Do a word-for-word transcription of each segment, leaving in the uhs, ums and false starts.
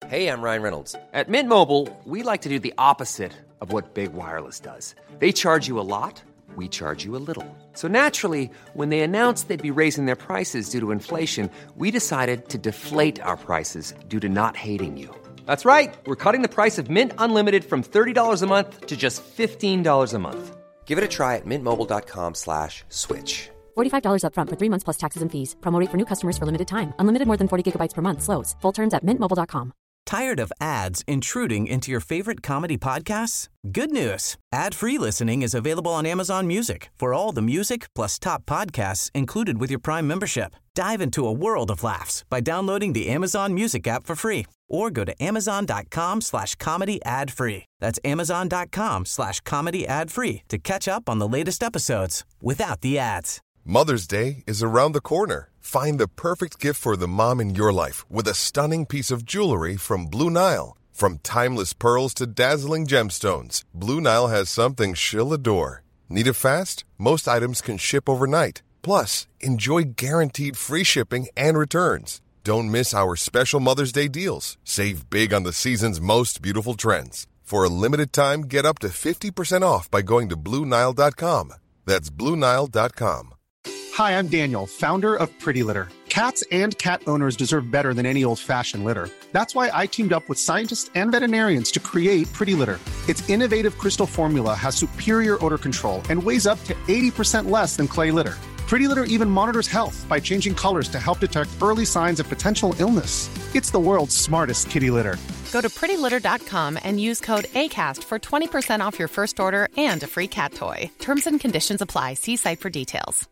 Hey, I'm Ryan Reynolds. At Mint Mobile, we like to do the opposite of what Big Wireless does. They charge you a lot, we charge you a little. So naturally, when they announced they'd be raising their prices due to inflation, we decided to deflate our prices due to not hating you. That's right. We're cutting the price of Mint Unlimited from thirty dollars a month to just fifteen dollars a month. Give it a try at mintmobile.com slash switch. forty-five dollars up front for three months plus taxes and fees. Promo rate for new customers for limited time. Unlimited more than forty gigabytes per month slows. Full terms at mint mobile dot com. Tired of ads intruding into your favorite comedy podcasts? Good news. Ad-free listening is available on Amazon Music for all the music plus top podcasts included with your Prime membership. Dive into a world of laughs by downloading the Amazon Music app for free or go to amazon.com slash comedy ad free. That's amazon.com slash comedy ad free to catch up on the latest episodes without the ads. Mother's Day is around the corner. Find the perfect gift for the mom in your life with a stunning piece of jewelry from Blue Nile. From timeless pearls to dazzling gemstones, Blue Nile has something she'll adore. Need it fast? Most items can ship overnight. Plus, enjoy guaranteed free shipping and returns. Don't miss our special Mother's Day deals. Save big on the season's most beautiful trends. For a limited time, get up to fifty percent off by going to Blue Nile dot com. That's Blue Nile dot com. Hi, I'm Daniel, founder of Pretty Litter. Cats and cat owners deserve better than any old-fashioned litter. That's why I teamed up with scientists and veterinarians to create Pretty Litter. Its innovative crystal formula has superior odor control and weighs up to eighty percent less than clay litter. Pretty Litter even monitors health by changing colors to help detect early signs of potential illness. It's the world's smartest kitty litter. Go to pretty litter dot com and use code ACAST for twenty percent off your first order and a free cat toy. Terms and conditions apply. See site for details.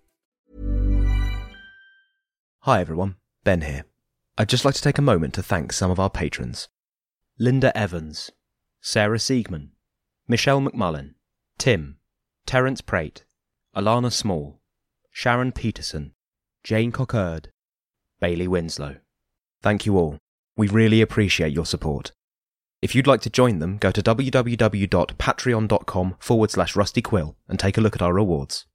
Hi everyone, Ben here. I'd just like to take a moment to thank some of our patrons. Linda Evans, Sarah Siegman, Michelle McMullen, Tim, Terence Prate, Alana Small, Sharon Peterson, Jane Cockerd, Bailey Winslow. Thank you all. We really appreciate your support. If you'd like to join them, go to www.patreon.com forward slash rustyquill and take a look at our rewards.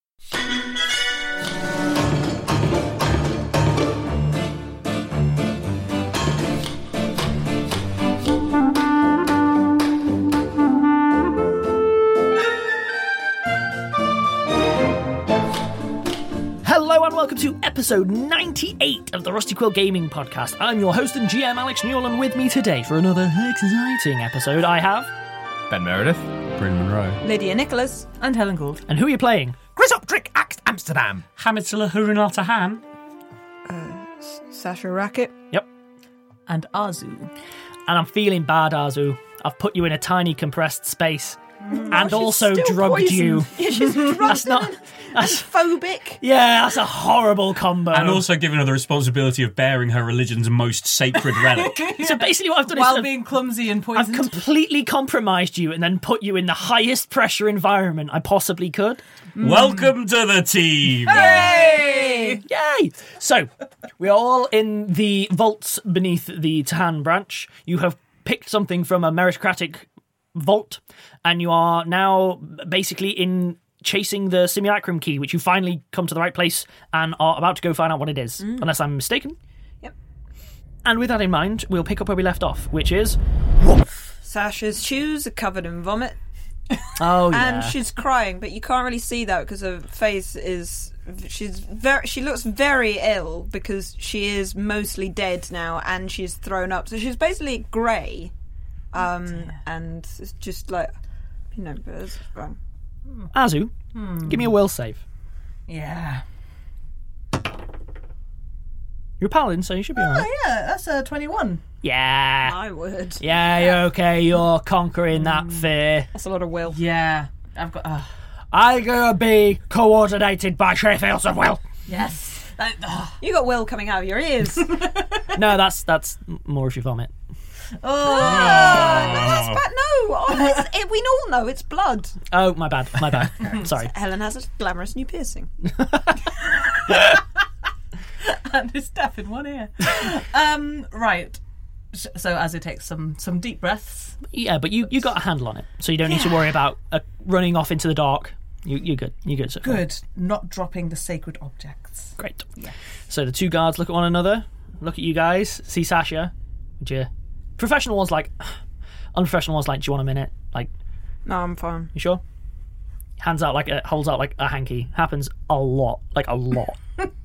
Hello and welcome to episode ninety-eight of the Rusty Quill Gaming Podcast. I'm your host and G M Alex Newell, and with me today for another exciting episode I have Ben Meredith, Bryn Monroe, Lydia Nicholas, and Helen Gould. And who are you playing? Chris Optrick, Axt Amsterdam, Hamitula Hurunata Han, uh, Sasha Racket. Yep. And Azu. And I'm feeling bad, Azu. I've put you in a tiny compressed space. Mm, and oh, also drugged poisoned. you. Yeah, she's drugged that's not and, that's and phobic. Yeah, that's a horrible combo. And also given her the responsibility of bearing her religion's most sacred relic. So basically what I've done While is being clumsy and poisoned. I've completely compromised you and then put you in the highest pressure environment I possibly could. Mm. Welcome to the team. Hey! Yay! So, we're all in the vaults beneath the Tahan branch. You have picked something from a meritocratic vault, and you are now basically in chasing the simulacrum key, which you finally come to the right place and are about to go find out what it is, mm. unless I'm mistaken. Yep. And with that in mind, we'll pick up where we left off, which is Sasha's shoes are covered in vomit. Oh yeah. And she's crying, but you can't really see that because her face is she's very she looks very ill because she is mostly dead now and she's thrown up. So she's basically grey. Um, and it's just like, you know, but it's wrong. Azu, Hmm. give me a will save. Yeah. You're a paladin, so you should be alright. Oh, yeah, that's a twenty-one. Yeah. I would. Yeah, you're okay. You're conquering that fear. That's a lot of will. Yeah. I've got... Uh... I gotta be coordinated by sheer force of will. Yes. Uh, uh. You got will coming out of your ears. No, that's that's more if you vomit. Oh, oh. No, that's bad. No, oh, it's, it, we all know it's blood. Oh, my bad, my bad. Sorry. Helen has a glamorous new piercing. And his deaf in one ear. um, right. So as it takes some some deep breaths. Yeah, but you, you got a handle on it, so you don't yeah. need to worry about uh, running off into the dark. You, you're good. You're good so far. Good. Not dropping the sacred objects. Great. Yeah. So the two guards look at one another, look at you guys, see Sasha. Would you Professional one's like, unprofessional one's like, do you want a minute? Like, No, I'm fine. you sure? Hands out like a, holds out like a hanky. Happens a lot, like a lot.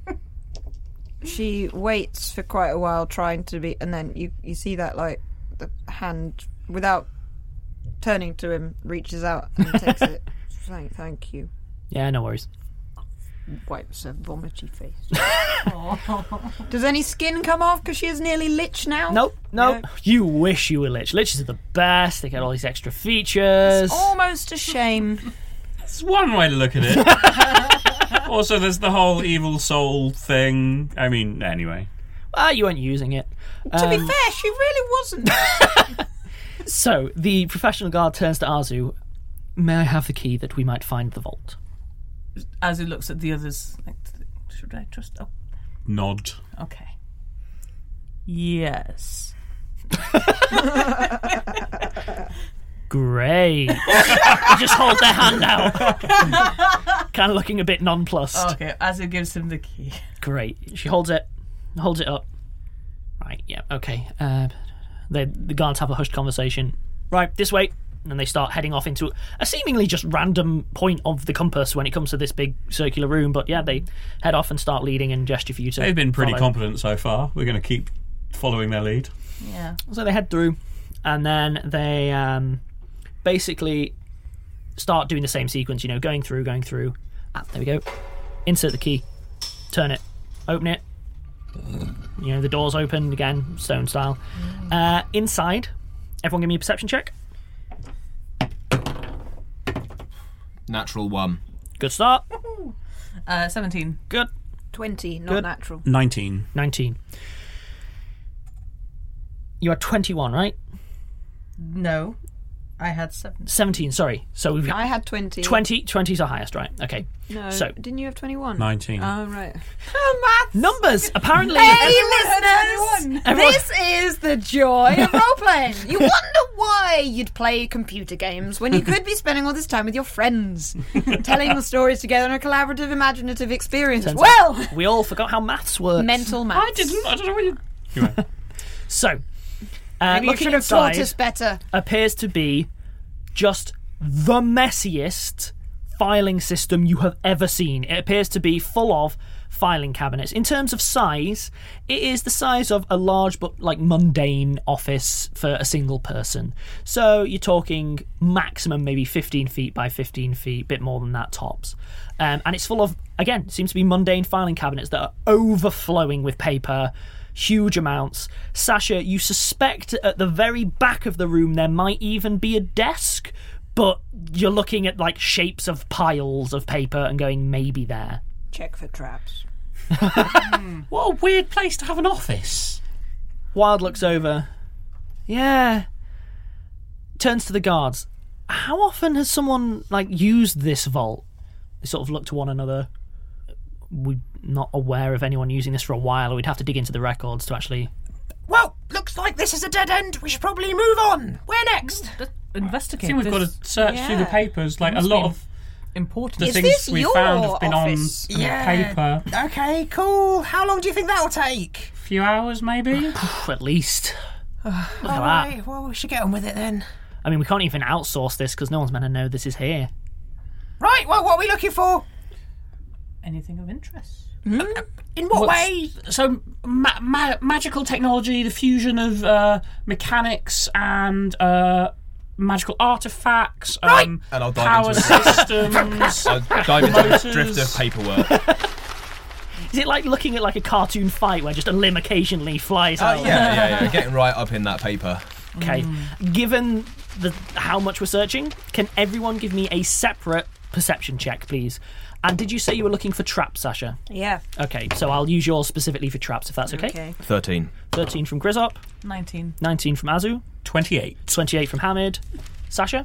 She waits for quite a while trying to be, and then you, you see that, like, the hand, without turning to him, reaches out and takes it. Thank, thank you. Yeah, no worries. Wipes her vomity face. Does any skin come off because she is nearly lich now? Nope, nope. No. You wish you were Lich. Liches are the best. They get all these extra features. It's almost a shame. It's one way to look at it. Also, there's the whole evil soul thing. I mean, anyway. Well, you weren't using it. To be Um, fair, she really wasn't. So, the professional guard turns to Azu. May I have the key that we might find the vault? Azu looks at the others. Like, should I trust? Oh, Nod. okay. Yes. Great. They just hold their hand out. Kind of looking a bit nonplussed. Okay, Azu gives him the key. Great. She holds it, holds it up. Right, yeah, okay. Uh, they, the guards have a hushed conversation. Right, this way. And they start heading off into a seemingly just random point of the compass when it comes to this big circular room. But yeah, they head off and start leading and gesture for you to They've been pretty follow. competent so far. We're going to keep following their lead. Yeah. So they head through, and then they um, basically start doing the same sequence, you know, going through, going through. Ah, there we go. Insert the key. Turn it. Open it. You know, the door's open again, stone style. Uh, inside, everyone give me a perception check. Natural one. Good start. Uh, seventeen. Good. twenty, not Good. natural. nineteen. nineteen. You are twenty-one, right? No. I had seven. seventeen, sorry. So we've got I had twenty. twenty. twenty's our highest, right? Okay. No, So, didn't you have twenty-one? nineteen. Oh, right. Oh, maths! numbers, apparently. Hey, Everyone- listeners! This is the joy of role-playing. You wonder why you'd play computer games when you could be spending all this time with your friends, telling the stories together in a collaborative, imaginative experience. Turns Well, out we all forgot how maths works. mental maths. I didn't. I don't know what you... Anyway. So, uh, Maybe you looking should have taught inside us better. appears to be just the messiest filing system you have ever seen. It appears to be full of filing cabinets. In terms of size, it is the size of a large but like mundane office for a single person. So you're talking maximum maybe fifteen feet by fifteen feet, bit more than that tops. Um, and it's full of, again, seems to be mundane filing cabinets that are overflowing with paper. Huge amounts. Sasha, you suspect at the very back of the room there might even be a desk, but you're looking at like shapes of piles of paper and going, maybe there. Check for traps. What a weird place to have an office. Wild looks over. Yeah. Turns to the guards. How often has someone like used this vault? They sort of look to one another. We're not aware of anyone using this for a while, or we'd have to dig into the records to actually... Well, looks like this is a dead end. We should probably move on. Where next? I Investigate. think we've got to This search through the Yeah. papers. Like a Must lot be of important. the Is things this we your found have been office? on, on Yeah. paper. Okay, cool. How long do you think that'll take? A few hours, maybe. At least. Look at that. Alright, well, we should get on with it then. I mean, we can't even outsource this because no one's meant to know this is here. Right, well, what are we looking for? Anything of interest? In what What's- way? So, ma- ma- magical technology, the fusion of uh, mechanics and uh, magical artifacts, Right. um, And I'll dive power into it. systems. I'll dive into Motors. a drift of paperwork. Is it like looking at like a cartoon fight where just a limb occasionally flies Oh, out? yeah, yeah, yeah. Getting right up in that paper. Okay. Given the how much we're searching, can everyone give me a separate perception check, please? And did you say you were looking for traps, Sasha? Yeah. Okay, so I'll use yours specifically for traps, if that's okay. Okay. thirteen. thirteen from Grizzop, Nineteen. nineteen from Azu, twenty-eight. twenty-eight from Hamid. Sasha?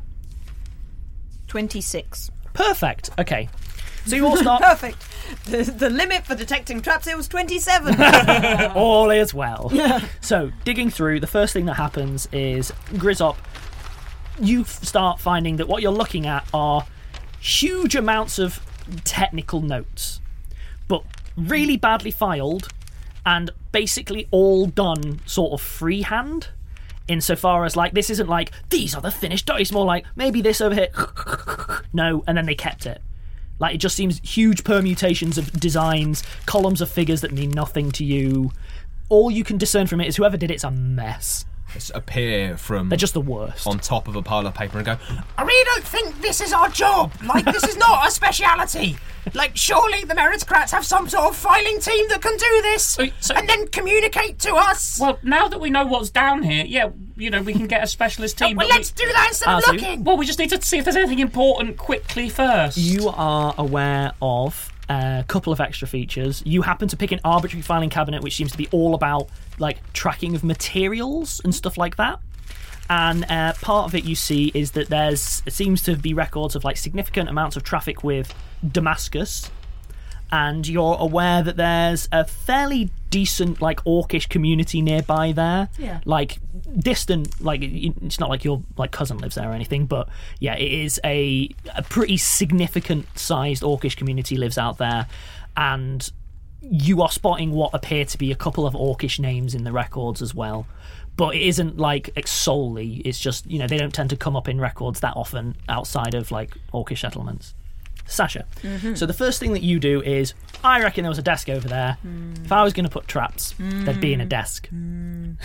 twenty-six. Perfect. Okay. So you all start... Perfect. The, the limit for detecting traps, it was twenty-seven. All is well. So, digging through, the first thing that happens is, Grizzop, you f- start finding that what you're looking at are huge amounts of technical notes, but really badly filed and basically all done sort of freehand. insofar as, like, this isn't like, these are the finished dice. It's more like, maybe this over here. No, and then they kept it. Like, it just seems huge permutations of designs, columns of figures that mean nothing to you. All you can discern from it is whoever did it's a mess. Just appear from... They're just the worst. On top of a pile of paper and go, I really don't think this is our job. Like, this is not a speciality. Like, surely the meritocrats have some sort of filing team that can do this so, so, and then communicate to us. Well, now that we know what's down here, yeah, you know, we can get a specialist team. Oh, well, but let's we, do that instead uh, of so looking. Well, we just need to see if there's anything important quickly first. You are aware of a couple of extra features. You happen to pick an arbitrary filing cabinet, which seems to be all about, like, tracking of materials and stuff like that. And uh, part of it you see is that there's it seems to be records of, like, significant amounts of traffic with Damascus, and you're aware that there's a fairly decent, like, orcish community nearby there. Yeah. Like, distant, like, it's not like your, like, cousin lives there or anything, but yeah, it is a, a pretty significant sized orcish community lives out there, and you are spotting what appear to be a couple of orcish names in the records as well. But it isn't, like, solely. It's just, you know, they don't tend to come up in records that often outside of, like, orcish settlements. Sasha. Mm-hmm. So the first thing that you do is, I reckon there was a desk over there. Mm. If I was going to put traps, mm. there'd be in a desk. Mm.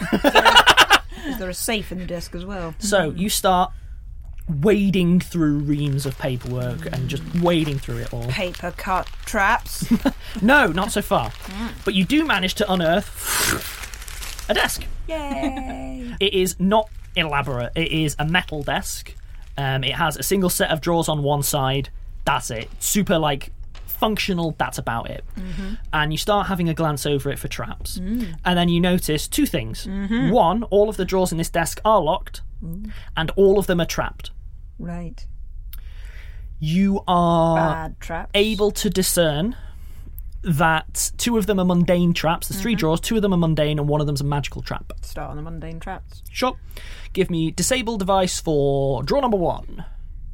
Is there a safe in the desk as well? So you start wading through reams of paperwork mm. and just wading through it all. Paper cut traps? No, not so far. Mm. But you do manage to unearth a desk. Yay! It is not elaborate. It is a metal desk. Um, it has a single set of drawers on one side. That's it. Super, like, functional. That's about it. Mm-hmm. And you start having a glance over it for traps. Mm. And then you notice two things. Mm-hmm. One, all of the drawers in this desk are locked, mm. and all of them are trapped. Right. You are Bad traps. able to discern that two of them are mundane traps. There's three mm-hmm. drawers, two of them are mundane, and one of them's a magical trap. Start on the mundane traps. Sure. Give me disable device for drawer number one.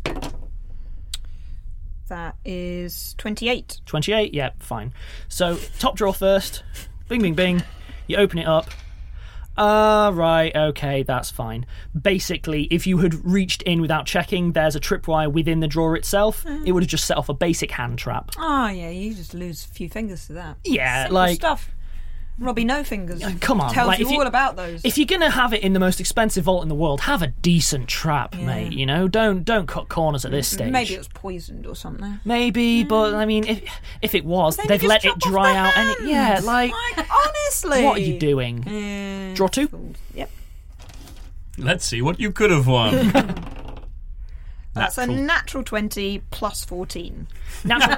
That is twenty-eight. twenty-eight, yeah, fine. So, top drawer first. Bing, bing, bing. You open it up. Ah, uh, right, okay, that's fine. Basically, if you had reached in without checking, there's a tripwire within the drawer itself. Mm. It would have just set off a basic hand trap. Oh, yeah, you just lose a few fingers to that. Yeah, Simple like... stuff. Robbie No Fingers. Come on. Tells like, you all you, about those. If you're going to have it in the most expensive vault in the world, have a decent trap, yeah. mate. You know, don't don't cut corners at this stage. Maybe it was poisoned or something. Maybe, mm. but I mean, if if it was, then they've let it dry out. Any, yeah, like, like honestly, what are you doing? Mm. Draw two. Yep. Let's see what you could have won. That's natural. a natural twenty plus fourteen. Natural.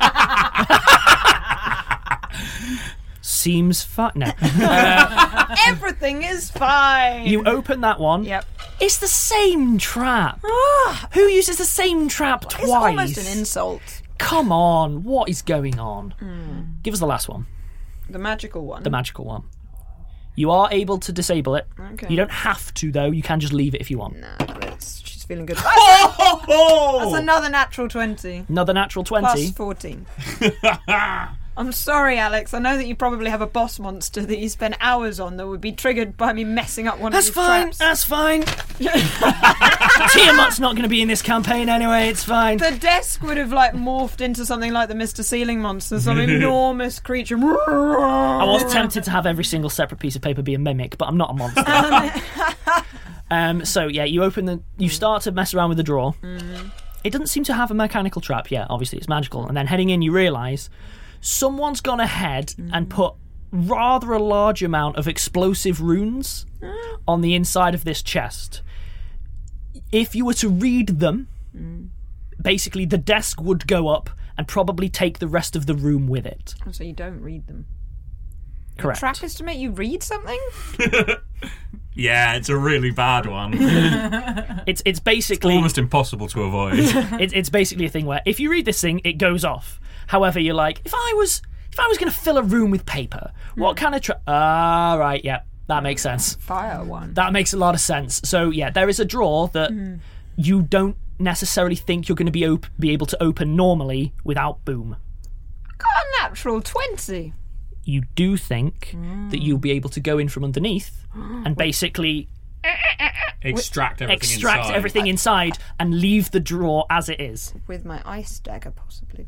Seems fine. No. Uh, Everything is fine. You open that one. Yep. It's the same trap. Who uses the same trap twice? It's almost an insult. Come on. What is going on? Mm. Give us the last one. The magical one. The magical one. You are able to disable it. Okay. You don't have to, though. You can just leave it if you want. Nah, but it's, she's feeling good. That's another natural twenty. Another natural twenty. Plus fourteen. I'm sorry, Alex. I know that you probably have a boss monster that you spend hours on that would be triggered by me messing up one That's of these fine. traps. That's fine. Tiamat's not going to be in this campaign anyway. It's fine. The desk would have like morphed into something like the Mister Ceiling Monster, some enormous creature. I was tempted to have every single separate piece of paper be a mimic, but I'm not a monster. um. So yeah, you open the. You start to mess around with the drawer. Mm. It doesn't seem to have a mechanical trap. Yeah, obviously it's magical. And then heading in, you realise someone's gone ahead mm. and put rather a large amount of explosive runes mm. on the inside of this chest. If you were to read them, mm. basically the desk would go up and probably take the rest of the room with it. Oh, so you don't read them? Correct. The trap is to make you read something? Yeah, it's a really bad one. it's it's basically... It's almost impossible to avoid. it's, it's basically a thing where if you read this thing, it goes off. However, you're like, if I was if I was going to fill a room with paper, mm. what kind of trap... Ah, right, yeah, that makes sense. Fire one. That makes a lot of sense. So, yeah, there is a drawer that mm. you don't necessarily think you're going to be op- be able to open normally without boom. Got a natural twenty. You do think mm. that you'll be able to go in from underneath and basically Extract everything extract inside. everything inside and leave the drawer as it is. With my ice dagger, possibly.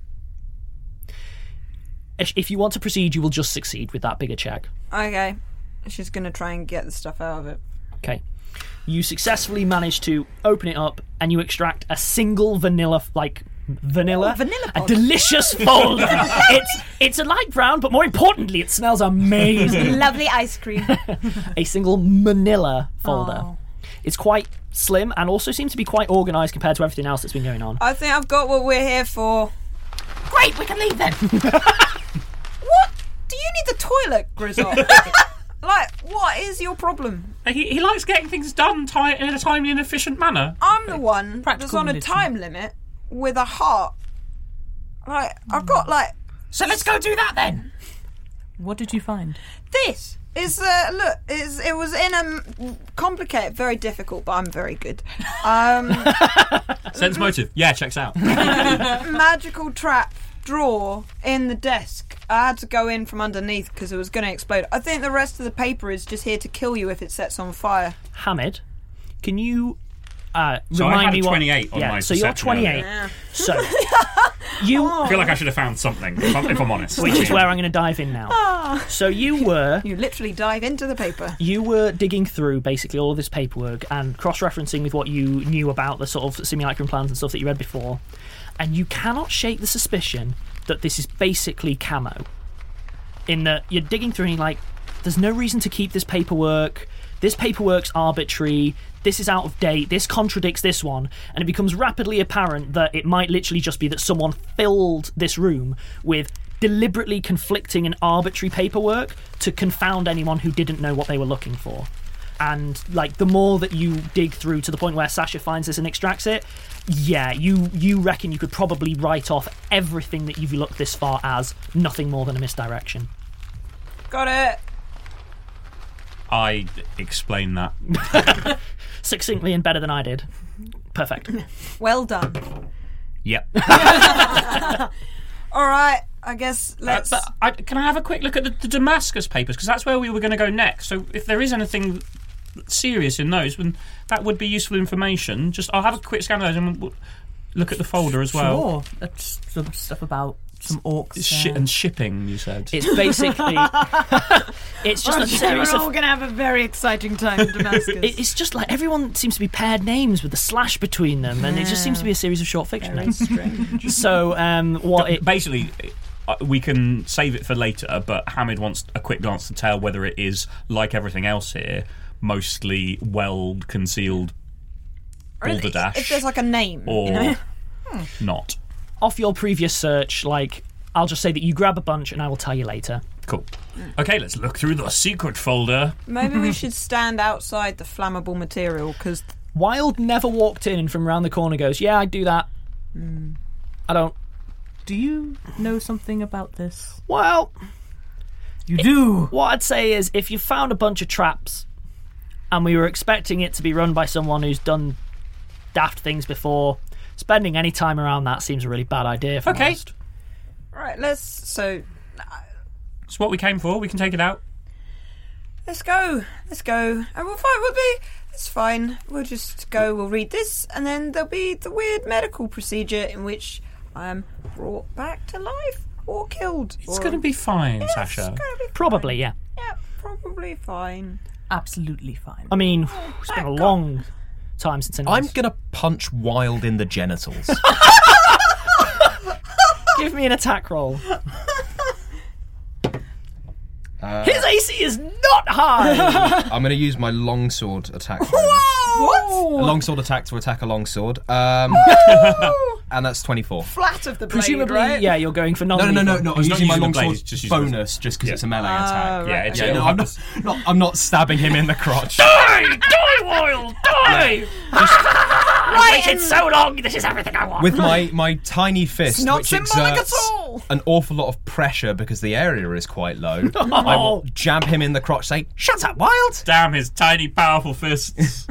If if you want to proceed, you will just succeed with that bigger check. Okay. She's going to try and get the stuff out of it. Okay. You successfully manage to open it up and you extract a single vanilla, like, vanilla? Oh, vanilla a pod. delicious folder. it's, it's a light brown, but more importantly, it smells amazing. Lovely ice cream. A single manila folder. Oh. It's quite slim and also seems to be quite organised compared to everything else that's been going on. I think I've got what we're here for. Great, we can leave then. What? Do you need the toilet, Grizzle? Like, what is your problem? He, he likes getting things done ti- in a timely and efficient manner. I'm the one that's Practical on a religion. time limit with a heart. Like, I've got, like... So let's go do that then. What did you find? This is, uh, look, is it was in a complicated, very difficult, but I'm very good. Um, Sense motive. Yeah, checks out. magical trap drawer in the desk. I had to go in from underneath because it was going to explode. I think the rest of the paper is just here to kill you if it sets on fire. Hamid, can you uh, So I remind had me a what... twenty-eight on yeah, my so you're perception twenty-eight. earlier. So, you... I feel like I should have found something, if I'm, if I'm honest. Which is where I'm going to dive in now. So you were... You literally dive into the paper. You were digging through basically all of this paperwork and cross-referencing with what you knew about the sort of simulacrum plans and stuff that you read before, and you cannot shake the suspicion that this is basically camo. In that you're digging through and you're like, there's no reason to keep this paperwork. This paperwork's arbitrary. This is out of date. This contradicts this one. And it becomes rapidly apparent that it might literally just be that someone filled this room with deliberately conflicting and arbitrary paperwork to confound anyone who didn't know what they were looking for. And, like, the more that you dig through to the point where Sasha finds this and extracts it, yeah, you, you reckon you could probably write off everything that you've looked this far as nothing more than a misdirection. Got it. I explained that. Succinctly and better than I did. Perfect. Well done. Yep. All right, I guess let's... Uh, but I, can I have a quick look at the, the Damascus papers? Because that's where we were going to go next. So if there is anything serious in those, then that would be useful information. Just I'll have a quick scan of those and we'll look at the folder as well. Sure. That's some stuff about some orcs. Shi uh, and shipping, you said. It's basically... it's just I'm a sure series we're of... all going to have a very exciting time in Damascus. It- It's just like everyone seems to be paired names with a slash between them, and it just seems to be a series of short fiction Very names. strange. So, um, what it... Basically, uh, we can save it for later, but Hamid wants a quick glance to tell whether it is, like everything else here, mostly well-concealed Or if- balderdash If there's like a name, or you know? not. Off your previous search, like, I'll just say that you grab a bunch and I will tell you later. Cool. Okay, let's look through the secret folder. Maybe we should stand outside the flammable material, because... Wild never walked in and from around the corner goes, yeah, I'd do that. Mm. I don't... Do you know something about this? Well... You do? What I'd say is, if you found a bunch of traps and we were expecting it to be run by someone who's done daft things before, spending any time around that seems a really bad idea, if I'm Okay. honest. Right, let's... So... It's what we came for. We can take it out. Let's go. Let's go. And we'll find... We'll be... It's fine. We'll just go, we'll read this, and then there'll be the weird medical procedure in which I'm brought back to life or killed. It's or... going to be fine, It's Sasha. gonna be Probably, yeah. Yeah, probably fine. Absolutely fine. I mean, it's been a long time since I'm anyone's... gonna punch Wild in the genitals. Give me an attack roll. Uh, His A C is not high! I'm gonna use my longsword attack. What? A longsword attack to attack a longsword. Um, and that's twenty-four. Flat of the blade, Presumably, right? yeah, you're going for non No, no, no, no, no. I'm He's not using my using the blade, longsword he's just using the- bonus just because Yeah. it's a melee Ah, attack. right, Yeah, it's okay. Yeah, no, I'm not, not. I'm not stabbing him in the crotch. Die! Die, Wild! Die! I've waited so long, this is everything I want! With my, my tiny fist, It's not which symbolic at exerts all. an awful lot of pressure because the area is quite low, I will jab him in the crotch, say, "Shut up, Wild!" Damn his tiny, powerful fists.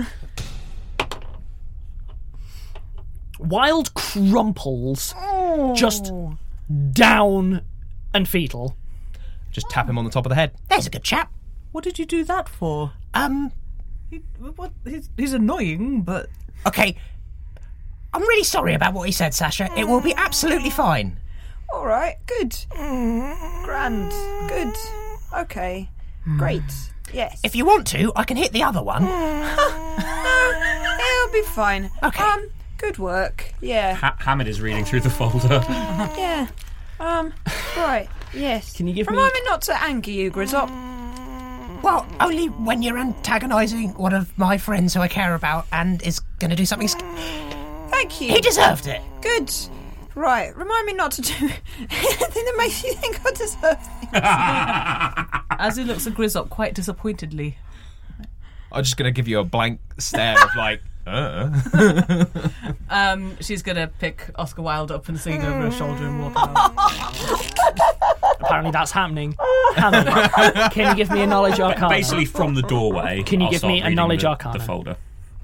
Wild crumples, just down and fetal. Just tap him on the top of the head. There's a good chap. What did you do that for? Um, He, what, he's, he's annoying, but... Okay, I'm really sorry about what he said, Sasha. It will be absolutely fine. All right, good. Grand. Good. Okay. Great. Yes. If you want to, I can hit the other one. No, it'll be fine. Okay. Um, good work. Yeah. Ha- Hamid is reading through the folder. Yeah. Um, right. Yes. Can you give Remind me... me not to anger you, Grizzop. Well, only when you're antagonising one of my friends who I care about and is going to do something... Sc- Thank you. He deserved it. Good. Right. Remind me not to do anything that makes you think I deserve things. As he looks at Grizzop quite disappointedly. I'm just going to give you a blank stare of like, uh. um, she's going to pick Oscar Wilde up and sing over her shoulder and walk out. Apparently that's happening. Hamid, can you give me a knowledge arcana? Basically from the doorway. Can you I'll give start me a reading knowledge the, arcana? The folder.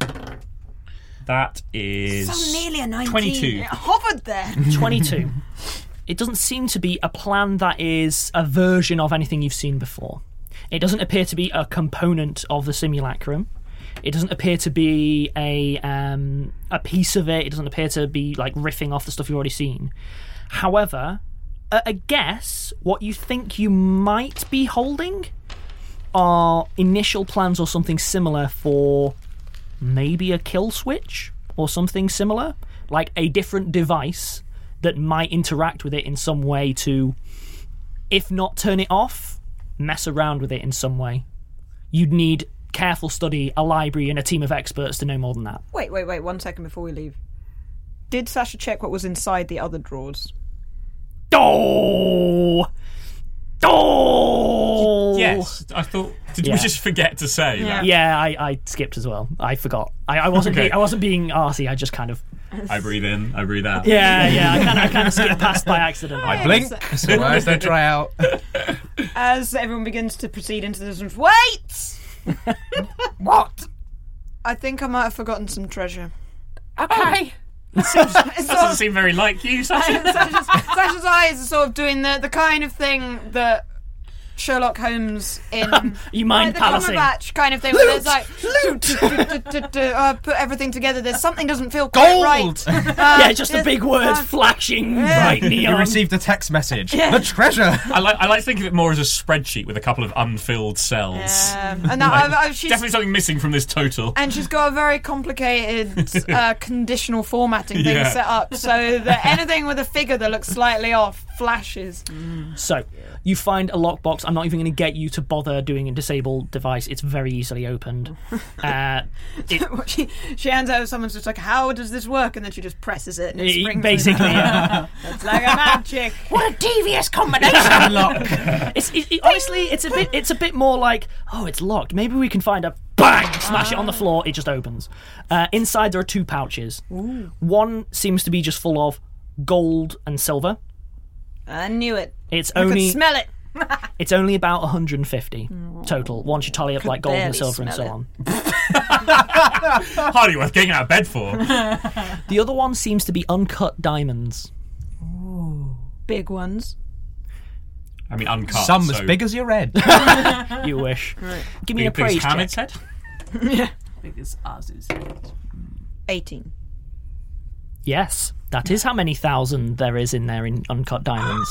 That is So nearly a nineteen. twenty-two. It hovered there. twenty-two. It doesn't seem to be a plan that is a version of anything you've seen before. It doesn't appear to be a component of the simulacrum. It doesn't appear to be a um, a piece of it. It doesn't appear to be like riffing off the stuff you've already seen. However, a, a guess what you think you might be holding are initial plans or something similar for maybe a kill switch or something similar, like a different device that might interact with it in some way to, if not turn it off, mess around with it in some way. You'd need careful study, a library, and a team of experts to know more than that. Wait, wait, wait. One second before we leave. Did Sasha check what was inside the other drawers? Oh! Oh! Yes, I thought. Did Yeah. we just forget to say Yeah, that? yeah I, I skipped as well. I forgot. I, I wasn't. Okay. Being, I wasn't being arsey. I just kind of. I breathe in, I breathe out. Yeah, yeah. I kind of, I kind of skipped past by accident. I blink, so my eyes don't dry out. As everyone begins to proceed into this room. Wait! What? I think I might have forgotten some treasure. Okay. That doesn't seem very like you, Sasha. Sasha's, Sasha's eyes are sort of doing the, the kind of thing that Sherlock Holmes in You mind like the palacing? Cumberbatch kind of thing where it's like loot, uh, put everything together. There's something doesn't feel quite Gold! right. Uh, Yeah, just the there's- big words uh, flashing yeah. bright You neon. received a text message. Yeah. The treasure. I like. I like to think of it more as a spreadsheet with a couple of unfilled cells. Um, and that, I've, I've, she's, Definitely something missing from this total. and she's got a very complicated uh, conditional formatting thing Yeah. set up so that anything with a figure that looks slightly off flashes. So, you find a lockbox. I'm not even going to get you to bother doing a disabled device. It's very easily opened. Uh, it, she, she hands out, someone's just like, how does this work? And then she just presses it and it it- springs. basically, yeah. It's like a magic. What a devious combination lock. It's it, it, honestly, it's a bit, it's a bit more like, oh, it's locked. Maybe we can find a bang, smash it on the floor. It just opens. Uh, inside there are two pouches. Ooh. One seems to be just full of gold and silver. I knew it. It's I only could smell it. it's only about one hundred fifty total. Once you tally up Could like gold and barely silver and so smell on. Hardly worth getting out of bed for. The other one seems to be uncut diamonds. Big ones. I mean, uncut. Some so as big as your head. You wish. Give me big, a big as praise Hamid's check. head. Yeah. Big as ours is. eighteen. Yes, that is how many thousand there is in there in uncut diamonds.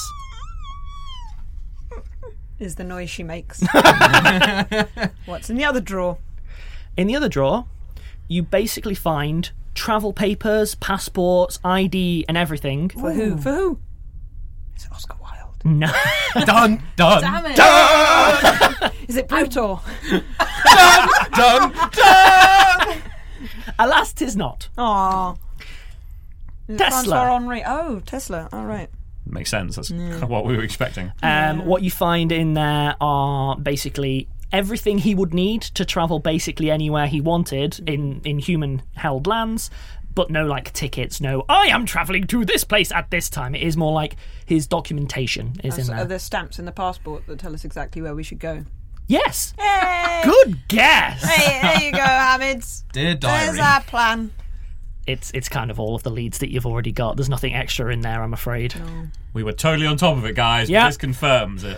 Is the noise she makes. What's in the other drawer? In the other drawer, you basically find travel papers, passports, I D, and everything. For who? For who? It's Oscar Wilde. No. Done, done, Damn it. done, Is it Brutor? done, done. Alas, 'tis not. Aww. Tesla. Francois Henri. Oh, Tesla. All right. Makes sense. That's kind of what we were expecting. Um, what you find in there are basically everything he would need to travel basically anywhere he wanted in, in human-held lands, but no, like, tickets, no, I am travelling to this place at this time. It is more like his documentation is Oh, in so there. Are there stamps in the passport that tell us exactly where we should go? Yes. Hey! Good guess. Hey, there you go, Hamid. Dear There's diary. our plan. It's it's kind of all of the leads that you've already got. There's nothing extra in there, I'm afraid. We were totally on top of it, guys. Yeah. But this confirms it.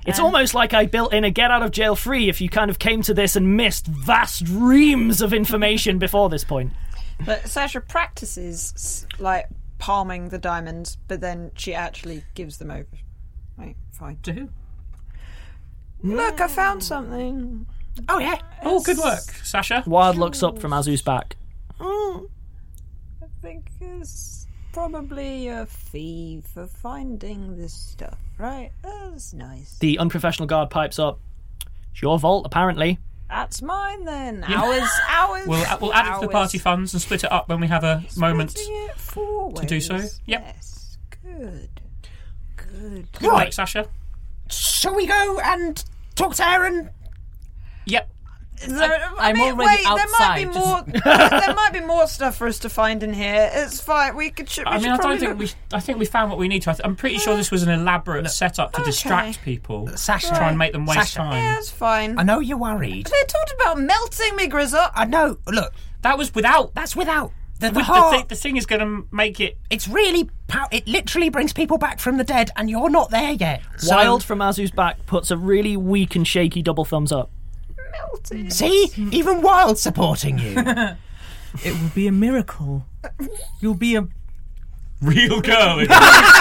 It's And- almost like I built in a get out of jail free if you kind of came to this and missed vast reams of information before this point. But Sasha practices s- like palming the diamonds, but then she actually gives them over. Right, fine. To who? Look, I found something. Oh yeah. Oh, good work, Sasha. Wild looks up from Azu's back. Mm, I think it's probably a fee for finding this stuff, right? That's nice. The unprofessional guard pipes up. It's your vault, apparently. That's mine then. Ours, ours. We'll, we'll add it to the ours. party funds and split it up when we have a moment Splitting it four to do so. ways. Yep. Yes, good. Good. Good work, Sasha. Shall we go and talk to her and... Yep. There, I I'm mean, already wait, outside, There might be more. There might be more stuff for us to find in here. It's fine. We could. We I mean, should I don't probably think look- we. I think we found what we need to. I th- I'm pretty sure this was an elaborate setup to distract people, Sasha, try and make them waste Sasha. time. Yeah, it's fine. I know you're worried. They talked about melting me, Grizzle. I know. Look, That was without. that's without the, the With the, heart. thi- the thing is going to make it. It's really pow- it literally brings people back from the dead, and you're not there yet. So, Wild from Azu's back puts a really weak and shaky double thumbs up. Melting. see, even Wild supporting you. It will be a miracle. You'll be a. Real girl. Oh,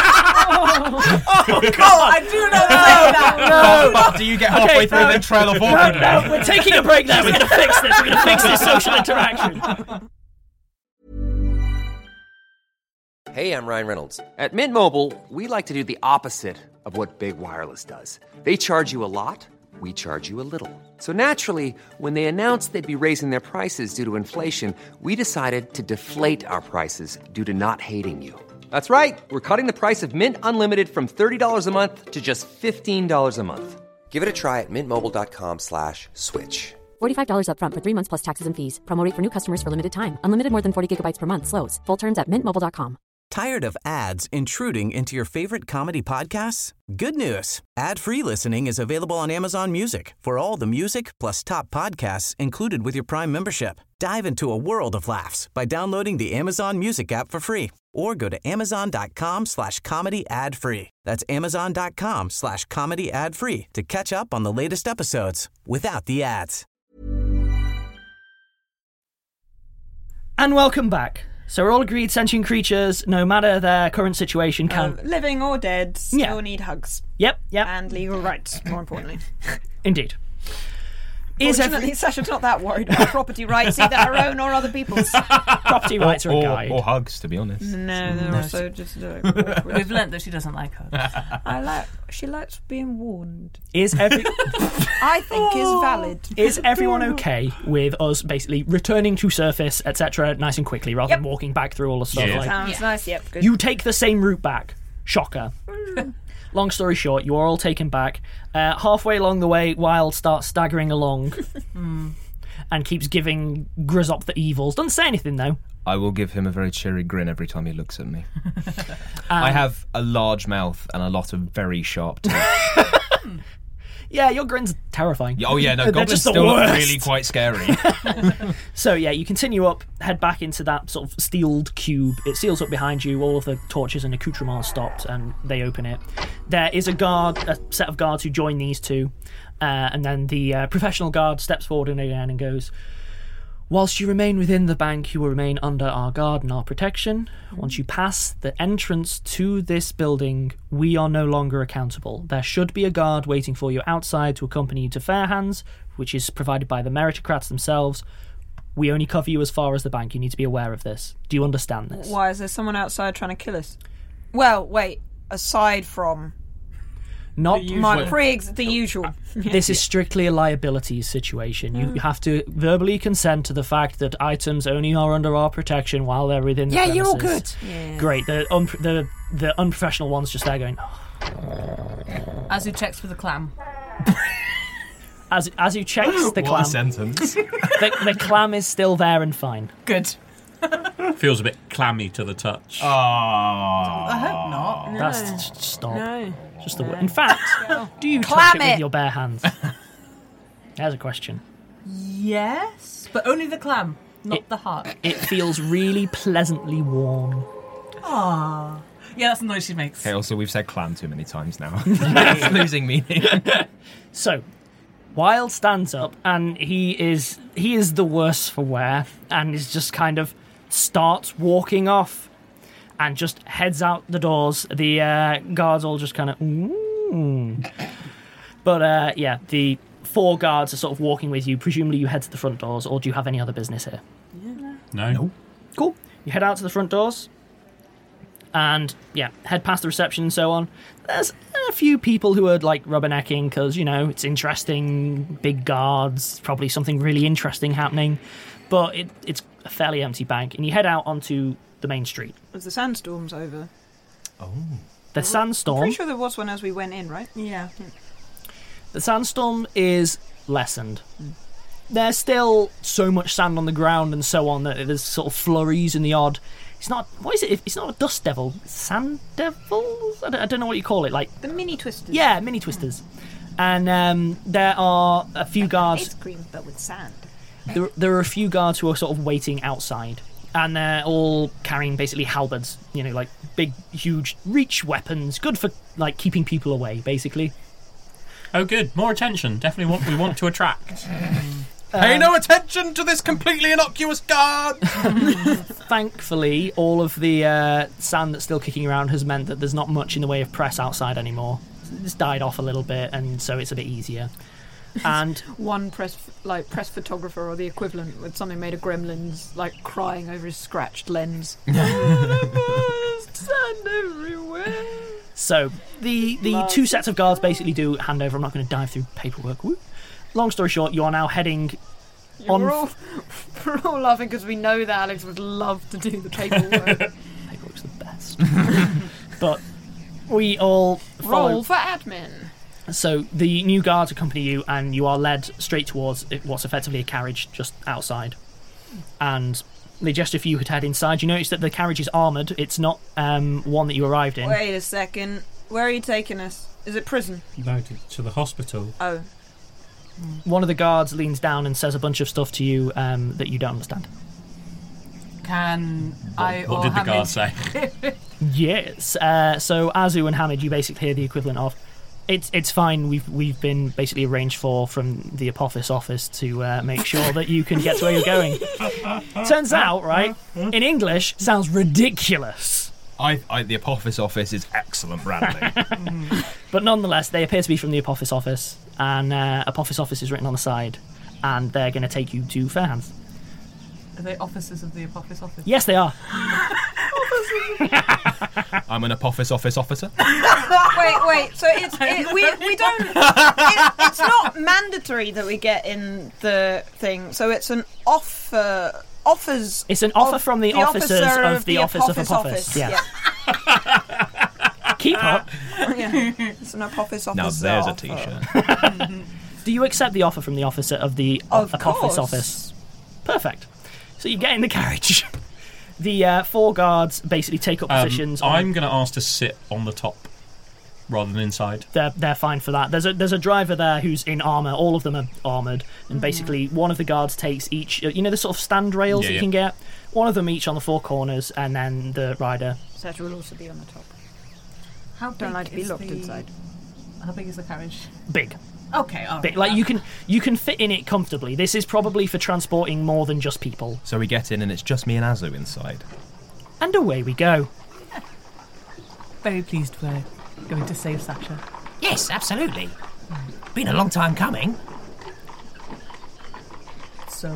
I do not say that. But do you get halfway Okay, through no. and then trail off No, awkwardly? no, we're taking a break there. We're going to fix this. We're going to fix this social interaction. Hey, I'm Ryan Reynolds. At Mint Mobile, we like to do the opposite of what Big Wireless does. They charge you a lot, we charge you a little. So naturally, when they announced they'd be raising their prices due to inflation, we decided to deflate our prices due to not hating you. That's right. We're cutting the price of Mint Unlimited from thirty dollars a month to just fifteen dollars a month. Give it a try at mintmobile.com slash switch. forty-five dollars upfront for three months plus taxes and fees. Promo rate for new customers for limited time. Unlimited more than forty gigabytes per month slows. Full terms at mint mobile dot com. Tired of ads intruding into your favorite comedy podcasts? Good news. Ad-free listening is available on Amazon Music for all the music plus top podcasts included with your Prime membership. Dive into a world of laughs by downloading the Amazon Music app for free or go to amazon.com slash comedy ad-free. That's amazon.com slash comedy ad-free to catch up on the latest episodes without the ads. And welcome back. So we're all agreed sentient creatures, no matter their current situation, can... Uh, living or dead, still Yeah. need hugs. Yep, yep. And legal rights, more importantly. Indeed. Is Fortunately, every... Sasha's not that worried about property rights, either her own or other people's. Property rights are a or, guide. or hugs, to be honest. No, they're also just. Uh, We've learnt that she doesn't like her. I like. She likes being warned. Is every... I think is valid. Is everyone okay with us basically returning to surface, et cetera, nice and quickly, rather Yep. than walking back through all the stuff? Yeah. Like, Sounds nice. Yep. Good. you take the same route back. Shocker. Long story short, you are all taken back. Uh, halfway along the way, Wild starts staggering along and keeps giving Grizzop the evils. Doesn't say anything, though. I will give him a very cheery grin every time he looks at me. I have a large mouth and a lot of very sharp teeth. Yeah, your grin's terrifying. Oh yeah, no, They're goblins just the still look worst. really quite scary. So yeah, you continue up, head back into that sort of steeled cube. It seals up behind you. All of the torches and accoutrements stopped, and they open it. There is a guard, a set of guards who join these two, uh, and then the uh, professional guard steps forward and again and goes, "Whilst you remain within the bank, you will remain under our guard and our protection. Once you pass the entrance to this building, we are no longer accountable. There should be a guard waiting for you outside to accompany you to Fairhands, which is provided by the meritocrats themselves. We only cover you as far as the bank. You need to be aware of this. Do you understand this?" Why is there someone outside trying to kill us? Well, wait. Aside from Not my pre the usual. This is strictly a liabilities situation. You Mm. have to verbally consent to the fact that items only are under our protection while they're within the Yeah, premises. you're all good. Yeah. Great. The, un- the the unprofessional ones just there going, As he checks for the clam. as as you checks the What clam, a sentence. the, the clam is still there and fine. Good. Feels a bit clammy to the touch. Oh. I hope not. That's just stop. No. Just the word. In fact, do you touch Clam it it. with your bare hands? There's a question. Yes, but only the clam, not It- the heart. It feels really pleasantly warm. Ah, Yeah, that's the noise she makes. Okay, also, we've said clam too many times now. It's losing meaning. So, Wild stands up, and he is he is the worse for wear, and is just kind of starts walking off, and just heads out the doors. The uh, guards all just kind of, ooh. But uh, yeah, the four guards are sort of walking with you. Presumably, you head to the front doors, or do you have any other business here? Yeah. No. no. Cool. You head out to the front doors, and yeah, head past the reception and so on. There's a few people who are like rubbernecking because, you know, it's interesting, big guards, probably something really interesting happening, but it, it's a fairly empty bank. And you head out onto the main street. Was the sandstorm's over? Oh. The sandstorm. I'm pretty sure there was one as we went in, right? Yeah. The sandstorm is lessened. There's still so much sand on the ground and so on that there's sort of flurries and the odd. It's not. What is it? It's not a dust devil. Sand devils? I don't, I don't know what you call it. Like the mini twisters. Yeah, mini twisters. And um, there are a few guards. Ice cream, but with sand. There, there are a few guards who are sort of waiting outside, and they're all carrying basically halberds. You know, like big, huge reach weapons, good for like keeping people away, basically. Oh, good. More attention. Definitely what we want to attract. Pay no attention to this completely innocuous guard! Thankfully, all of the uh, sand that's still kicking around has meant that there's not much in the way of press outside anymore. It's died off a little bit, and so it's a bit easier. And one press, like press photographer or the equivalent with something made of gremlins, like crying over his scratched lens. Oh, sand everywhere. So the the Love two sets of guards basically do handover. I'm not going to dive through paperwork. Woo. Long story short, you are now heading on... We're all, we're all laughing because we know that Alex would love to do the paperwork. Paperwork's the best. But we all follow... Roll for admin. So the new guards accompany you, and you are led straight towards what's effectively a carriage just outside. And they gesture for you to head inside. You notice that the carriage is armoured. It's not um, one that you arrived in. Wait a second. Where are you taking us? Is it prison? No, to, to the hospital. Oh. One of the guards leans down and says a bunch of stuff to you um, that you don't understand. Can what, I What or did Hamid... the guard say? Yes. Uh, so Azu and Hamid, you basically hear the equivalent of, it's it's fine, we've we've been basically arranged for from the Apophis office to uh, make sure that you can get to where you're going. Turns out, right, in English, sounds ridiculous. I, I, the Apophis office is excellent branding. But nonetheless, they appear to be from the Apophis office, and uh, Apophis office is written on the side, and they're going to take you to Fairhands. Are they officers of the Apophis office? Yes, they are. I'm an Apophis office officer. Wait, wait. So it's it, we we don't. It, it's not mandatory that we get in the thing. So it's an offer. Offers. It's an offer of from the, the officers officer of of the, the office of Apophis Apophis. office. Yeah. Yeah. Keep up. Yeah. It's an Apophis office. Now there's a offer. t-shirt. Do you accept the offer from the officer of the Of Apophis course. office? Perfect. So you get in the carriage. The uh, four guards basically take up Um, positions. on I'm going to ask to sit on the top rather than inside. They're they're fine for that. There's a there's a driver there who's in armor. All of them are armored, and basically one of the guards takes each. You know the sort of stand rails Yeah, that you yeah. can get. One of them each on the four corners, and then the rider. Seth will also be on the top. How Don't big like to be is locked the... inside. How big is the carriage? Big. Okay, all right. Big. Like you can you can fit in it comfortably. This is probably for transporting more than just people. So we get in and it's just me and Azu inside. And away we go. Very pleased we're going to save Sasha. Yes, absolutely. Been a long time coming. So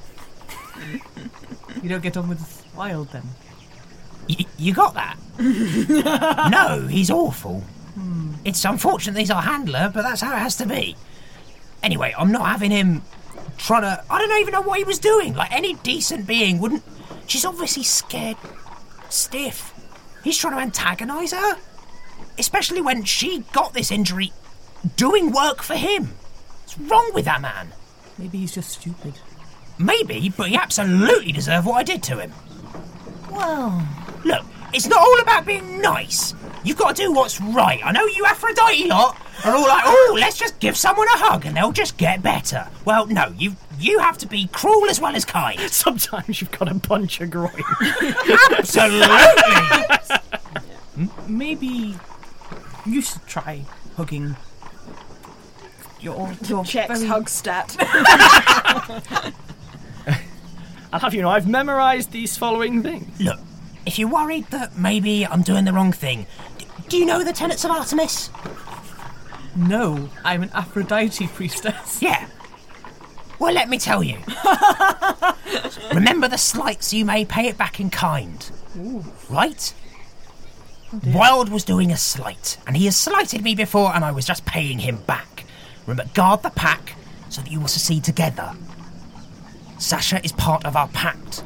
you don't get on with Wild then? Y- you got that? No, he's awful. Hmm. It's unfortunate he's our handler, but that's how it has to be. Anyway, I'm not having him trying to... I don't even know what he was doing. Like, any decent being wouldn't... She's obviously scared stiff. He's trying to antagonise her. Especially when she got this injury doing work for him. What's wrong with that man? Maybe he's just stupid. Maybe, but he absolutely deserved what I did to him. Well... Look, it's not all about being nice. You've got to do what's right. I know you Aphrodite lot are all like, oh, let's just give someone a hug and they'll just get better. Well, no, you you have to be cruel as well as kind. Sometimes you've got to punch a groin. Absolutely. Hmm? Maybe you should try hugging your, your Checks very- hug stat. I'll have you know, I've memorised these following things. Look, if you're worried that maybe I'm doing the wrong thing, d- do you know the tenets of Artemis? No, I'm an Aphrodite priestess. Yeah. Well, let me tell you. Remember the slights you may, pay it back in kind. Ooh. Right? Wild was doing a slight, and he has slighted me before, and I was just paying him back. Remember, guard the pack so that you will succeed together. Sasha is part of our pact.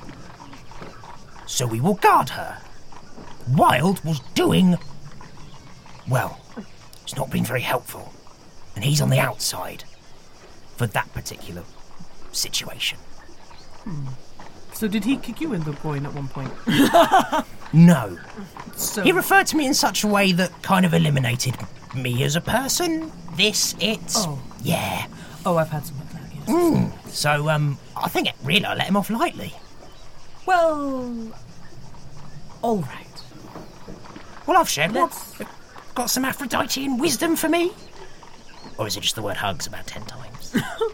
So we will guard her. Wild was doing... well, it's not been very helpful. And he's on the outside for that particular situation. Hmm. So did he kick you in the groin at one point? No. So He referred to me in such a way that kind of eliminated me as a person. This, it. Oh. Yeah. Oh, I've had some of that, yes. Mm. So, um, I think it really I let him off lightly. Well, all right. Well, I've shared what? Let's... Got some Aphroditean wisdom for me? Or is it just the word hugs about ten times?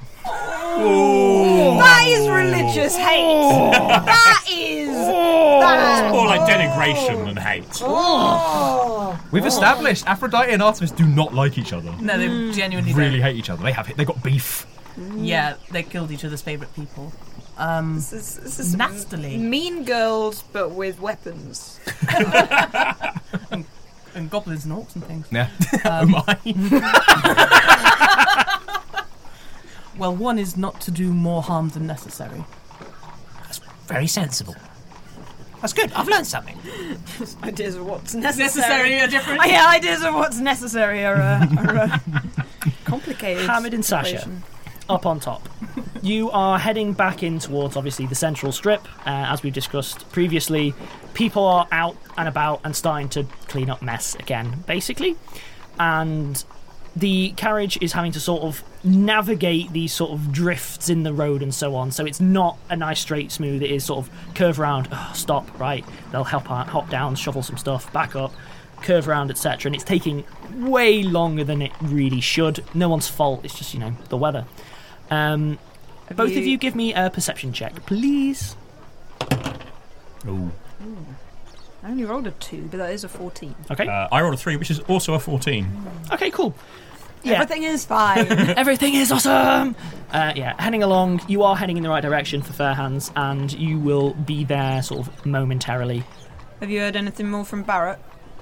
That is religious hate. That is. That. It's more like denigration than hate. Oh. We've established Aphrodite and Artemis do not like each other. No, they genuinely really don't. hate each other. They have they got beef. Yeah, they killed each other's favourite people. Um, This is, this is nastily. Mean Girls, but with weapons. and, and goblins and orcs and things. Yeah. Um, oh my. Well, one is not to do more harm than necessary. That's very sensible. That's good. I've learned something. Ideas of what's necessary, Necessary are different. Oh, yeah, ideas of what's necessary are, uh, are uh, complicated. Hamid and Sasha, equation. up on top. You are heading back in towards, obviously, the central strip. Uh, as we've discussed previously, people are out and about and starting to clean up mess again, basically. And the carriage is having to sort of navigate these sort of drifts in the road and so on. So it's not a nice straight smooth. It is sort of curve around, oh, stop, right. They'll help out, hop down, shovel some stuff, back up, curve around, et cetera. And it's taking way longer than it really should. No one's fault. It's just, you know, the weather. Um, both you- of you give me a perception check, please. Ooh. I only rolled a two, but that is a fourteen. Okay. Uh, I rolled a three, which is also a fourteen. Okay, cool. Yeah. Everything is fine. Everything is awesome! Uh, yeah, heading along. You are heading in the right direction for Fairhands, and you will be there sort of momentarily. Have you heard anything more from Barrett?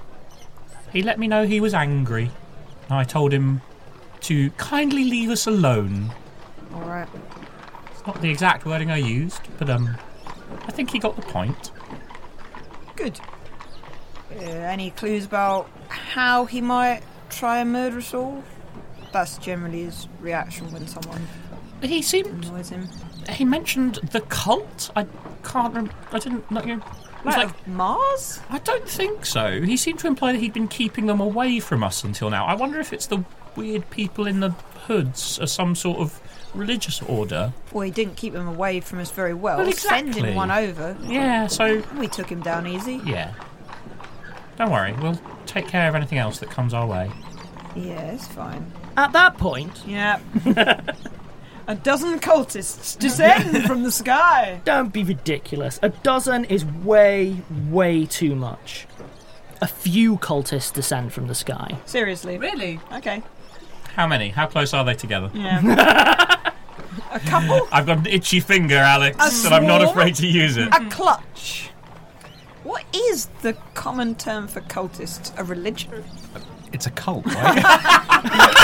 He let me know he was angry. I told him to kindly leave us alone. All right. It's not the exact wording I used, but um, I think he got the point. Good. Uh, any clues about how he might try and murder us all? That's generally his reaction when someone He seemed. annoys him. He mentioned the cult. I can't remember. I didn't. Not you. It was Like, like. Mars? I don't think so. He seemed to imply that he'd been keeping them away from us until now. I wonder if it's the weird people in the hoods or some sort of religious order. Well, he didn't keep him away from us very well. Well, exactly. Sending one over. Yeah, so. We took him down easy. Yeah. Don't worry, we'll take care of anything else that comes our way. Yeah, it's fine. At that point, Yeah. A dozen cultists descend from the sky. don't be ridiculous. A dozen is way, way too much. A few cultists descend from the sky. Seriously. Really? Okay. How many? How close are they together? Yeah. A couple? I've got an itchy finger, Alex, A and I'm not swarm? afraid to use it. A clutch. What is the common term for cultists? A religion? It's a cult, right?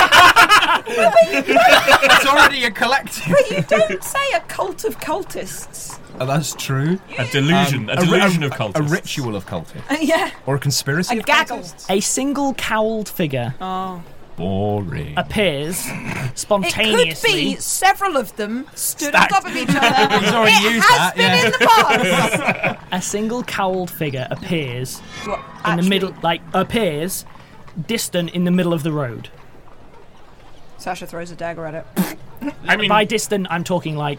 It's already a collective. But you don't say a cult of cultists. Oh, that's true. A delusion. Um, a delusion ri- of cultists. A ritual of cultists. Uh, yeah. Or a conspiracy A of gaggle. cultists. A single cowled figure Oh. Boring. appears It could spontaneously. be several of them stood on Stacked. top of each other. He's already it used has that, been yeah. in the past. A single cowled figure appears What, in actually, the middle, like appears distant in the middle of the road. Sasha throws a dagger at it. I mean, By distant, I'm talking like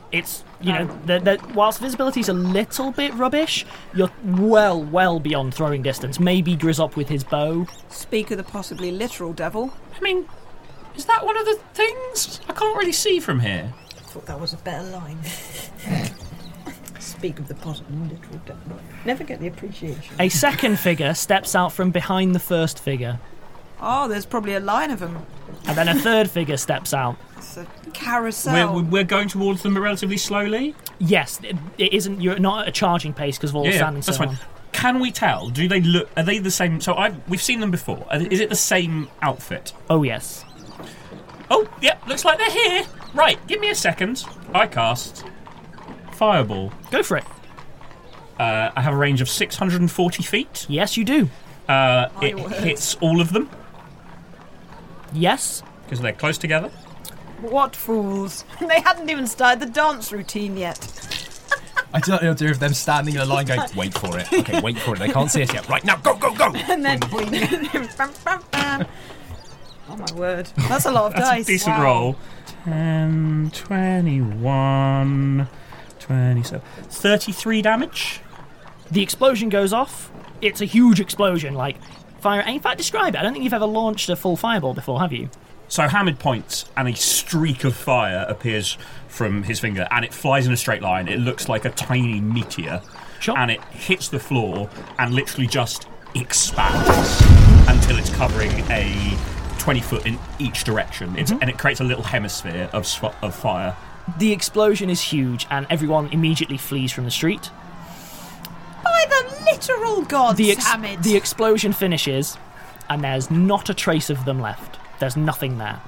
it's, you know, the, the, whilst visibility's a little bit rubbish, you're well, well beyond throwing distance. Maybe Grizzop with his bow. Speak of the possibly literal devil. I mean, is that one of the things? I can't really see from here. I thought that was a better line. Speak of the possibly literal devil. Never get the appreciation. A second figure steps out from behind the first figure. Oh, there's probably a line of them. And then a third figure steps out. It's a carousel. We're, we're going towards them relatively slowly? Yes, it, it isn't. You're not at a charging pace because of all Yeah, the yeah, sand and that's so fine. on. Can we tell? Do they look? Are they the same? So I've we've seen them before. Are- Is it the same outfit? Oh yes. Oh, yep. Looks like they're here. Right. Give me a second. I cast Fireball. Go for it. Uh, I have a range of six hundred forty feet. Yes, you do. Uh, My it word. hits all of them Yes. because they're close together. What fools. They hadn't even started the dance routine yet. I don't know if them standing in a line going, wait for it. Okay, wait for it. They can't see us yet. Right now, go, go, go. And then... bam, bam, bam. Oh, my word. That's a lot of That's dice. a decent Wow. roll. ten, twenty-one, twenty-seven. thirty-three damage. The explosion goes off. It's a huge explosion, like fire. In fact, describe it. I don't think you've ever launched a full fireball before, have you? So Hamid points, and a streak of fire appears from his finger, and it flies in a straight line. It looks like a tiny meteor, Sure. and it hits the floor and literally just expands until it's covering a twenty foot in each direction. It's, Mm-hmm. and it creates a little hemisphere of sw- of fire. The explosion is huge, and everyone immediately flees from the street. By the literal gods, The, ex- Hamid. the explosion finishes, and there's not a trace of them left. There's nothing there.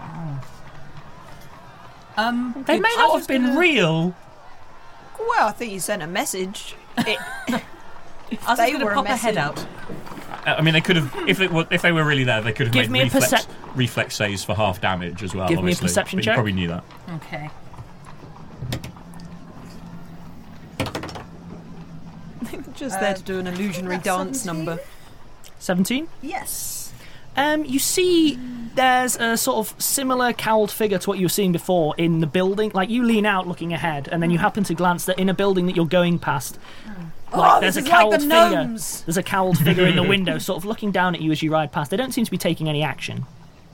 Um, They good- may I not was have been gonna- real. Well, I think you sent a message. It, I was they going to were a pop a head message. out. Uh, I mean, they could have if they were if they were really there, they could have Give made me a reflex, percep- reflex saves for half damage as well. Give me a obviously, perception but check. You probably knew that. Okay. Just Uh, there to do an illusionary that's dance seventeen? number. seventeen? Yes. Um, you see, there's a sort of similar cowled figure to what you were seeing before in the building. Like, you lean out looking ahead, and then you happen to glance that in a building that you're going past. Like, Oh, there's this a is like cowled the figure. gnomes. There's a cowled figure in the window, sort of looking down at you as you ride past. They don't seem to be taking any action.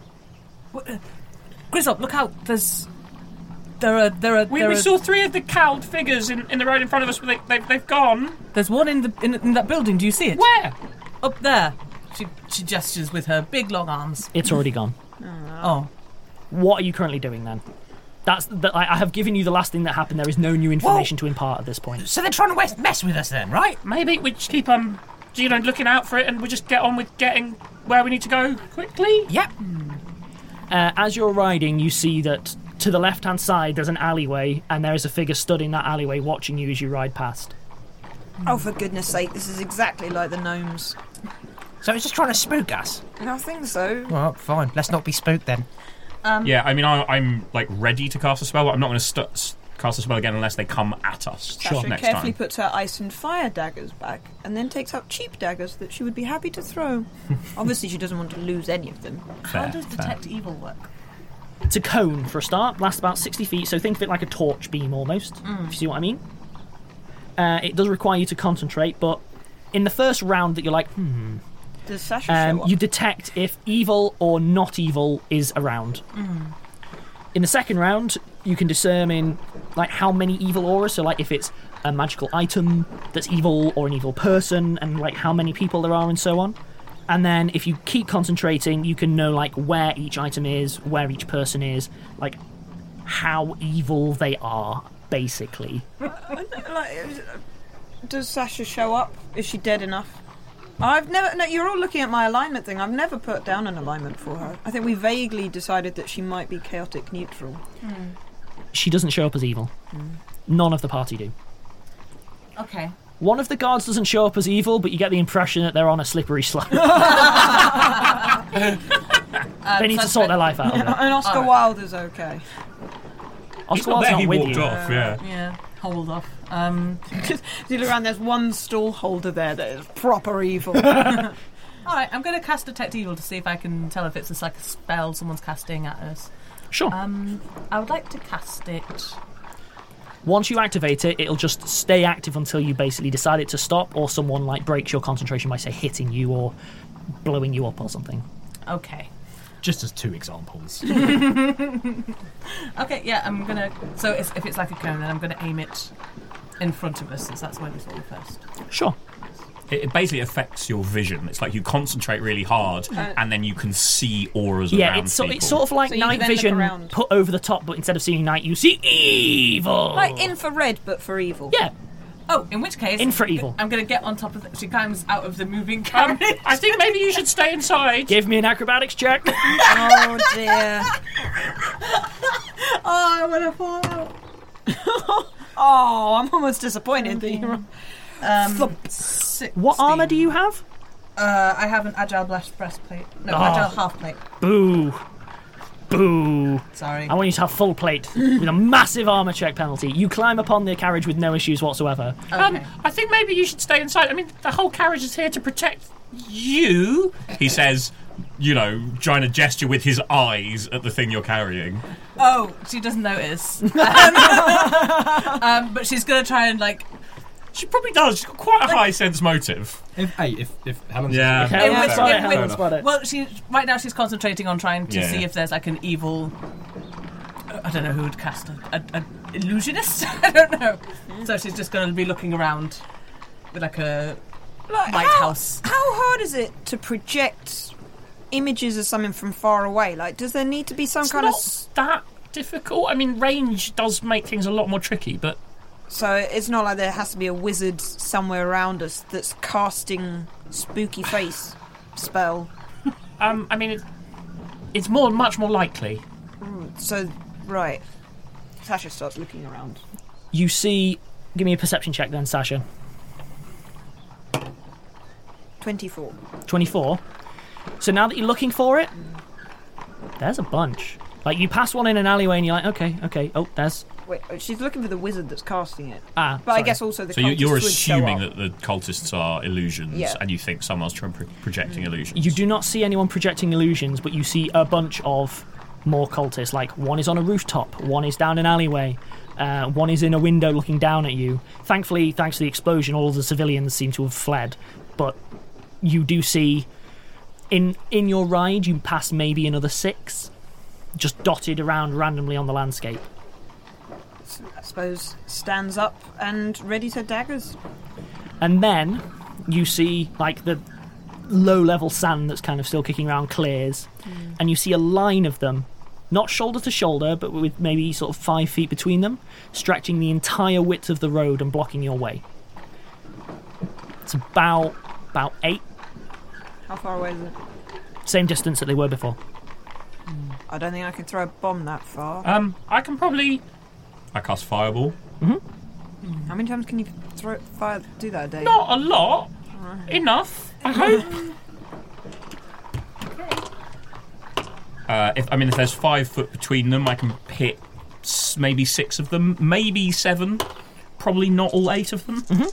Grizzop, look out! There's there are there are We, there we are, saw three of the cowled figures in, in the road in front of us, but they, they, they've gone. there's one in the in, in that building. Do you see it? Where? Up there. She she gestures with her big long arms. It's already gone. Oh. What are you currently doing then? That's the, I, I have given you the last thing that happened. There is no new information to impart at this point. So they're trying to wes- mess with us then, right? Maybe we just keep um, you know, looking out for it, and we just get on with getting where we need to go quickly. Yep. Uh, as you're riding, you see that to the left-hand side there's an alleyway, and there is a figure stood in that alleyway watching you as you ride past. Oh, for goodness sake, this is exactly like the gnomes. So it's just trying to spook us. I think so. Well, fine. Let's not be spooked then. Um, Yeah, I mean, I, I'm like ready to cast a spell, but I'm not going to st- s- cast a spell again unless they come at us Sasha next carefully time. puts her ice and fire daggers back, and then takes out cheap daggers that she would be happy to throw. Obviously, she doesn't want to lose any of them. How Fair, does fair. detect evil work? It's a cone for a start, lasts about sixty feet, so think of it like a torch beam almost, if you see what I mean. Uh, it does require you to concentrate, but in the first round that you're like, hmm, Does Sasha um, show up? you detect if evil or not evil is around. In the second round, you can determine like how many evil auras, so like if it's a magical item that's evil or an evil person, and like how many people there are and so on. And then if you keep concentrating, you can know like where each item is, where each person is, like how evil they are, basically. Like, does Sasha show up? Is she dead enough? I've never. No, you're all looking at my alignment thing. I've never put down an alignment for her. I think we vaguely decided that she might be chaotic neutral. She doesn't show up as evil. None of the party do. Okay. One of the guards doesn't show up as evil, but you get the impression that they're on a slippery slope. they need to sort their life out. of it. And Oscar Alright. Wilde is okay. Oscar not Wilde's there, not he with walked you. off, yeah. Yeah. Hold off. Um. Just you look around. There's one stool holder there that is proper evil. All right. I'm going to cast detect evil to see if I can tell if it's just like a spell someone's casting at us. Sure. Um. I would like to cast it Once you activate it, it'll just stay active until you basically decide it to stop, or someone like breaks your concentration by, say, hitting you or blowing you up or something. Okay. Just as two examples. Okay, yeah, I'm gonna. So it's, if it's like a cone, then I'm gonna aim it in front of us, since that's where we saw it first. Sure. It, it basically affects your vision. It's like you concentrate really hard, Uh, and then you can see auras Yeah, around it's, so, people. it's sort of like So you can night then look vision around. put over the top, but instead of seeing night, you see evil. Like infrared, but for evil. Yeah. Oh, in which case, Infra evil. I'm gonna get on top of it. She climbs out of the moving carriage. Um, I think maybe you should stay inside. Give me an acrobatics check. Oh dear. Oh, I want to fall out. Oh, I'm almost disappointed. Um, sixteen. What armour do you have? Uh, I have an agile breast breastplate. No, Oh. agile half plate. Boo. Boo. Sorry. I want you to have full plate with a massive armour check penalty. You climb upon the carriage with no issues whatsoever. Okay. Um, I think maybe you should stay inside. I mean, the whole carriage is here to protect you. He says, you know, trying to gesture with his eyes at the thing you're carrying. Oh, she doesn't notice. um, um, but she's gonna try and like. She probably does. She's got quite a high sense motive. If, hey, if, if Helen's... Yeah. Okay, In Helen which- spot it, in Helen which- spot it. Well, she right now she's concentrating on trying to Yeah. see if there's like an evil. I don't know who would cast a, a, a illusionist. I don't know. So she's just going to be looking around with like a Like, lighthouse. How, how hard is it to project images of something from far away? Like, does there need to be some It's kind not of... s- that difficult. I mean, range does make things a lot more tricky, but So it's not like there has to be a wizard somewhere around us that's casting spooky face spell. um, I mean, it, it's more, much more likely. So, right. Sasha starts looking around. You see... Give me a perception check then, Sasha. twenty-four. twenty-four. So now that you're looking for it, there's a bunch. Like, you pass one in an alleyway and you're like, okay, okay, oh, there's... Wait, she's looking for the wizard that's casting it. Ah, But I sorry. guess also the So you, cultists you're would show assuming up. that the cultists are illusions, Yeah. and you think someone's trying pro- projecting illusions. You do not see anyone projecting illusions, but you see a bunch of more cultists. Like, one is on a rooftop, one is down an alleyway, uh, one is in a window looking down at you. Thankfully, thanks to the explosion, all of the civilians seem to have fled. But you do see, in in your ride, you pass maybe another six, just dotted around randomly on the landscape. I suppose stands up and ready to daggers. And then you see, like, the low-level sand that's kind of still kicking around clears, and you see a line of them, not shoulder to shoulder, but with maybe sort of five feet between them, stretching the entire width of the road and blocking your way. It's about about eight, How far away is it? same distance that they were before. I don't think I can throw a bomb that far. Um, I can probably... I cast Fireball. How many times can you throw fire do that a day? Not a lot. Enough, I hope. Uh, if I mean, if there's five foot between them, I can hit s- maybe six of them, maybe seven. Probably not all eight of them. Mm-hmm.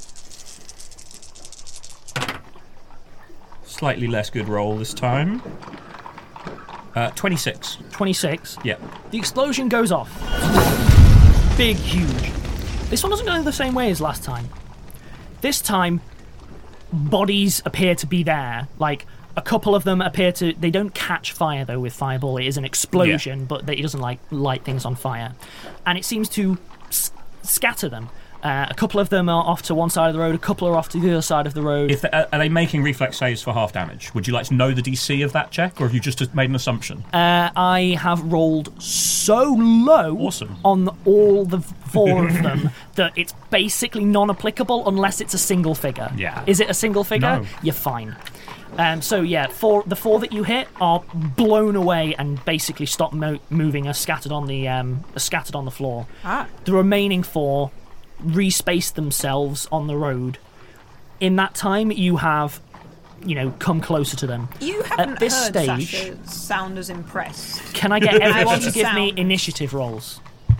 Slightly less good roll this time. Uh, twenty-six. twenty-six. Yeah. The explosion goes off. Big, huge. This one doesn't go the same way as last time. This time, bodies appear to be there. Like, a couple of them appear to... They don't catch fire, though, with Fireball. It is an explosion, Yeah. but it doesn't, like, light things on fire. And it seems to s- scatter them. Uh, a couple of them are off to one side of the road, a couple are off to the other side of the road. If they, are they making reflex saves for half damage? Would you like to know the D C of that check, or have you just made an assumption? Uh, I have rolled so low Awesome. on all the four of them that it's basically non-applicable unless it's a single figure. Yeah. Is it a single figure? No. You're fine. Um, so yeah, four, the four that you hit are blown away and basically stop mo- moving, are scattered on the um, are scattered on the floor. Ah. The remaining four respace themselves on the road. In that time, you have, you know, come closer to them. You haven't At this heard stage, Sasha sound as impressed. can I get I everyone want to to give me sound- initiative rolls?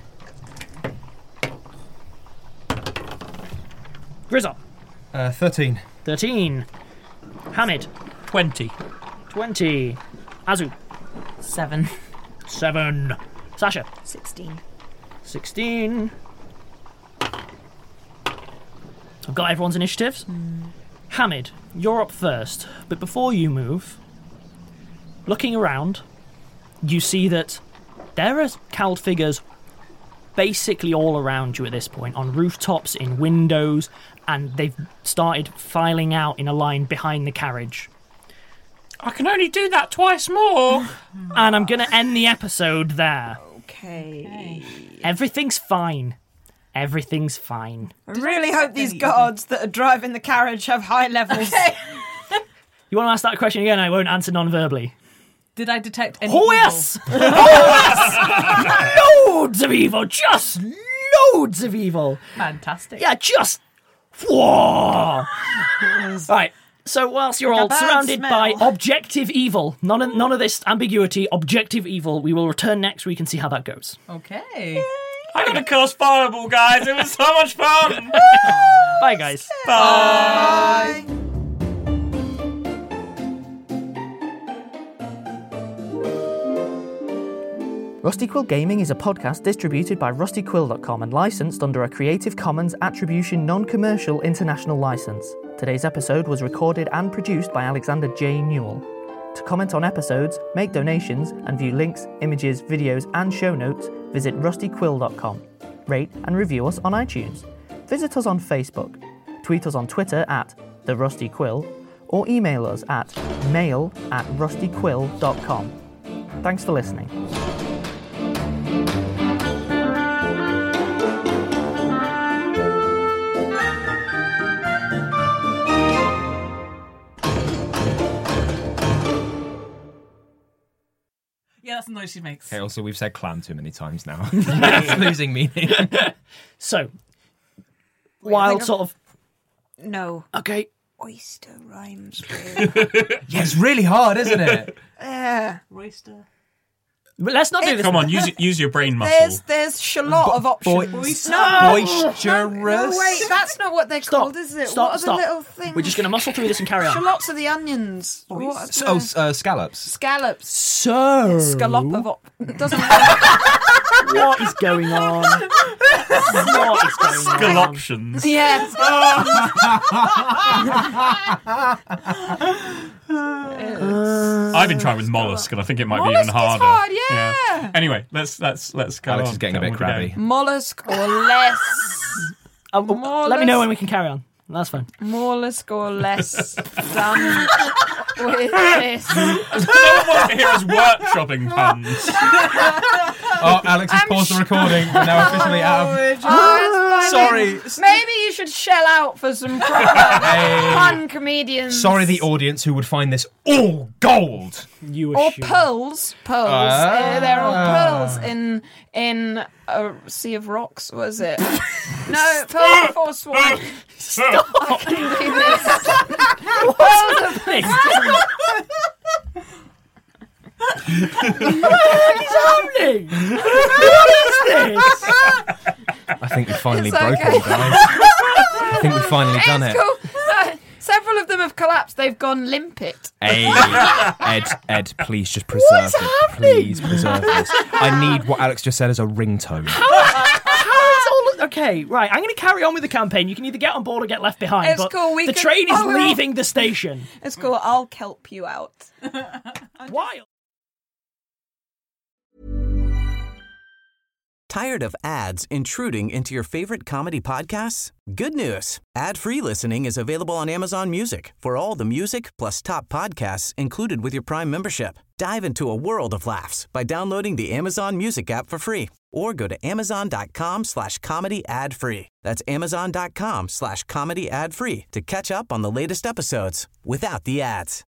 Grizzop. Uh, thirteen. thirteen. Hamid. twenty. twenty. Azu. Seven. seven. Sasha. Sixteen. sixteen. So I've got everyone's initiatives. Mm. Hamid, you're up first. But before you move, looking around, you see that there are cowled figures basically all around you at this point, on rooftops, in windows, and they've started filing out in a line behind the carriage. I can only do that twice more. And I'm going to end the episode there. Okay. Everything's fine. Everything's fine. I really hope these guards that are driving the carriage have high levels. You want to ask that question again? I won't answer non-verbally. Did I detect any Oh, evil? yes! Oh, yes! Loads of evil! Just loads of evil! Fantastic. Yeah, just... Whoa! Right, so whilst you're Like a all bad surrounded smell. by objective evil, none of, none of this ambiguity, objective evil, we will return next week and see how that goes. Okay. I got to cast Fireball, guys. It was so much fun. Bye, guys. Bye. Rusty Quill Gaming is a podcast distributed by rusty quill dot com and licensed under a Creative Commons Attribution Non-Commercial International License. Today's episode was recorded and produced by Alexander J. Newell. To comment on episodes, make donations, and view links, images, videos, and show notes, visit rusty quill dot com. Rate and review us on iTunes. Visit us on Facebook. Tweet us on Twitter at The Rusty Quill, or email us at mail at rusty quill dot com. Thanks for listening. Yeah, that's the noise she makes. Okay, also, we've said clam too many times now. It's losing meaning. So, Wait, while I think sort of... No. Okay. Oyster rhymes with... Yeah, it's really hard, isn't it? Yeah. Oyster. But let's not do this. Come on, use use your brain muscle. There's there's shallot of options. Boy- no. Boisterous. No, wait, that's not what they're Stop. called, is it? Stop, what are stop. the little things? We're just going to muscle through this and carry on. Shallots are the onions. What are S- the- oh, s- uh, scallops. Scallops. So... Scallop of op- It doesn't matter. What is going on? What is going on? Galoptions. Yes. I've been trying with mollusk, and I think it might Mollusk be is even harder. hard, yeah. Anyway, let's let's let's go. Alex on. is getting a Get bit on with the crabby. game. Mollusk or less. Um, let me know when we can carry on. That's fine. Mollusk or less done with this. Someone wants to hear us workshopping puns. Oh, Alex has paused the recording. We're now officially out of... Oh, it's fine. Sorry. Maybe you should shell out for some proper pun comedians. Sorry, the audience who would find this all gold. You Or assume. pearls. Pearls. Ah. Uh, there are pearls in in a sea of rocks. What is it? No, pearls before swine. Stop. I can do this. What's happening? What is happening? What is this? I think we've finally It's broken okay. it, guys. I think we've finally done It's it. cool. No, several of them have collapsed. They've gone limpet. Hey, Ed, Ed, please just preserve What is it. happening? Please preserve this. I need what Alex just said as a ringtone. How is all... Okay, right. I'm going to carry on with the campaign. You can either get on board or get left behind. It's but cool, we the can- train is Oh, no. leaving the station. It's cool. I'll kelp you out. Wild. Tired of ads intruding into your favorite comedy podcasts? Good news. Ad-free listening is available on Amazon Music for all the music plus top podcasts included with your Prime membership. Dive into a world of laughs by downloading the Amazon Music app for free or go to amazon.com slash comedy ad free. That's amazon.com slash comedy ad free to catch up on the latest episodes without the ads.